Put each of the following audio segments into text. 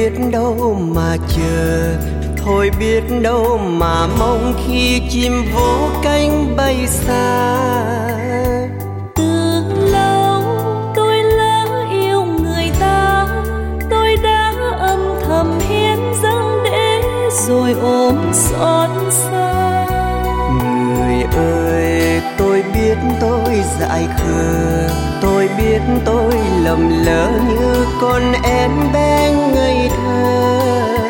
biết đâu mà chờ, thôi biết đâu mà mong khi chim vỗ cánh bay xa. Từ lâu tôi lỡ yêu người ta, tôi đã âm thầm hiến dâng để rồi ôm xót xa. Người ơi, tôi biết tôi dại khờ, tôi biết tôi lầm lỡ như con én bé ngây thơ.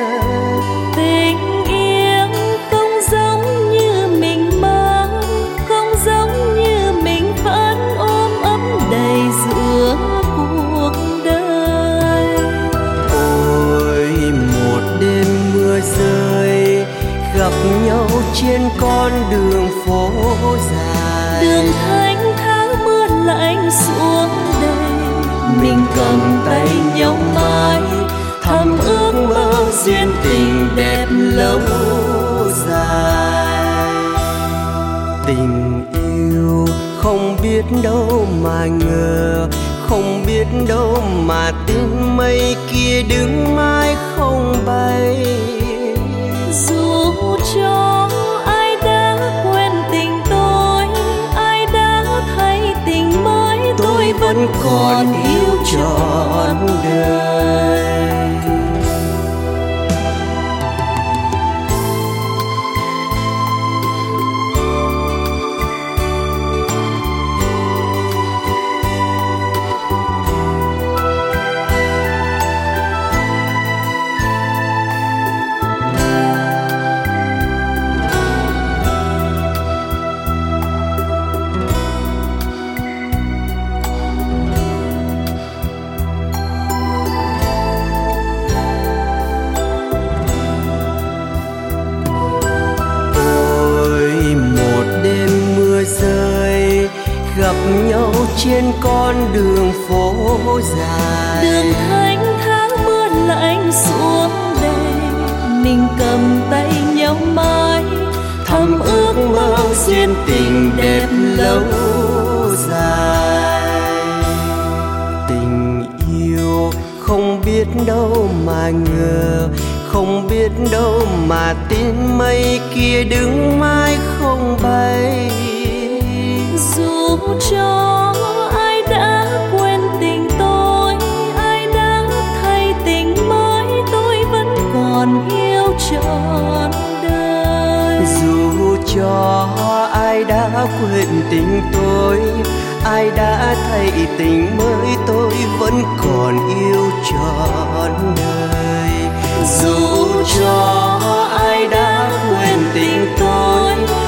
Tình yêu không giống như mình mơ, không giống như mình vẫn ôm ấp đầy giữa cuộc đời. Ôi một đêm mưa rơi, gặp nhau trên con đường phố dài. Đường thanh tháng mưa lạnh xuống đây, mình cầm tay nhau mãi, thầm ước mơ duyên tình đẹp lâu dài. Tình yêu không biết đâu mà ngờ, không biết đâu mà tin mây kia đứng mãi không bay. Dù cho ai đã quên tình tôi, ai đã thay tình mới, tôi vẫn còn yêu trọn đời. Gặp nhau trên con đường phố dài. Đường thanh tháng mưa lạnh xuống đây, mình cầm tay nhau mãi, thầm ước mơ duyên tình đẹp lâu dài. Tình yêu không biết đâu mà ngờ, không biết đâu mà tin mây kia đứng mãi không bay. Dù cho ai đã quên tình tôi, ai đã thay tình mới, tôi vẫn còn yêu trọn đời. Dù cho ai đã quên tình tôi, ai đã thay tình mới, tôi vẫn còn yêu trọn đời. Dù cho ai đã quên tình tôi,